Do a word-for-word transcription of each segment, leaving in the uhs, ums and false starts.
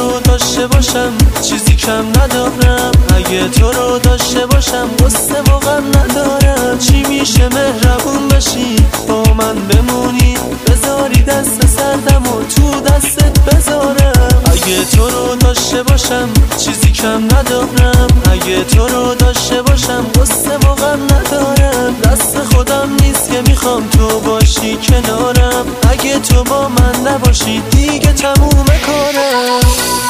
رو داشته باشم چیزی کم ندارم، اگه تو رو داشته باشم غصه و غم ندارم. چی میشه مهربون بشی با من بمونی، بذاری دست سردم و تو دستت بذارم. اگه تو رو داشته باشم چیزی کم ندارم، اگه تو رو داشته باشم غصه و غم ندارم. دست خودم نیست که میخوام تو باشی کنارم، اگه تو با من نباشی دیگه تموم کارم.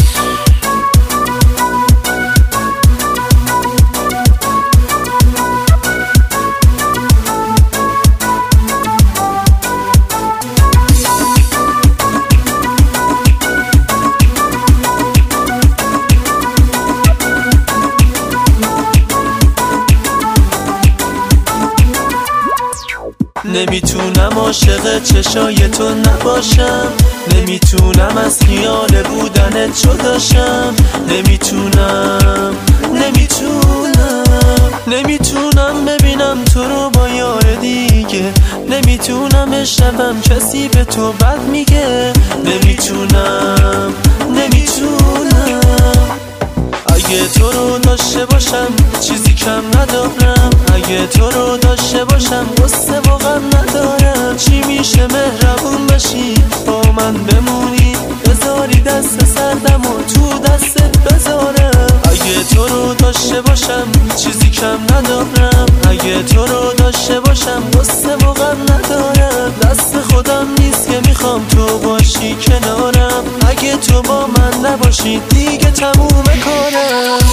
نمیتونم عاشق چشای تو نباشم، نمیتونم از خیال بودنت جداشم. نمیتونم نمیتونم نمیتونم ببینم تو رو با یار دیگه، نمیتونم بشنوم کسی به تو بد میگه. نمیتونم نمیتونم اگه تو رو داشته باشم چیزی کم ندارم، اگه تو رو داشته باشم غصه و غم ندارم. چی میشه مهربون بشی با من بمونی، بذاری دست سردم و تو دستت بذارم. اگه تو رو داشته باشم چیزی کم ندارم، اگه تو رو داشته باشم غصه و غم ندارم. دست خودم نیست که میخوام تو باشی کنارم، اگه تو با من نباشی دیگه تموم کارم.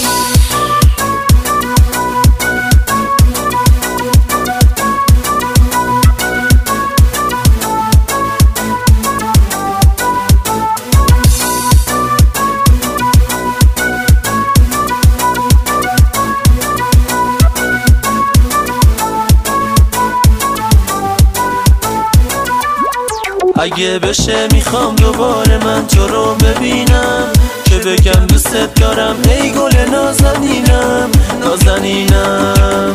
اگه بشه میخوام دوباره من تو رو ببینم، که بگم دوستت دارم ای گل نازنینم. نازنینم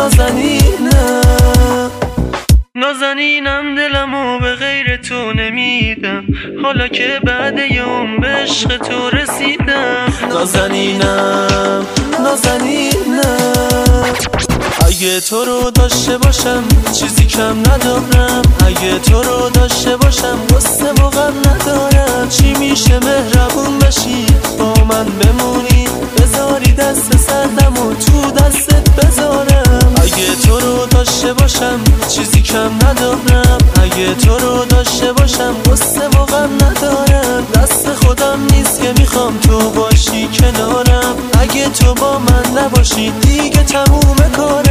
نازنینم نازنینم دلمو به غیر تو نمیدم، حالا که بعد یوم به عشق تو رسیدم. نازنینم نازنینم اگه تو رو داشته باشم چیزی کم ندارم، اگه تو رو داشته باشم غصه و غم ندارم. چی میشه مهربون بشی با من بمونی، بذاری دست سردم و تو دستت بذارم. اگه تو رو داشته باشم چیزی کم ندارم، اگه تو رو داشته باشم غصه و غم ندارم. دست خودم نیست که میخوام تو باشی کنارم، اگه تو با من نباشی دیگه تموم کارم.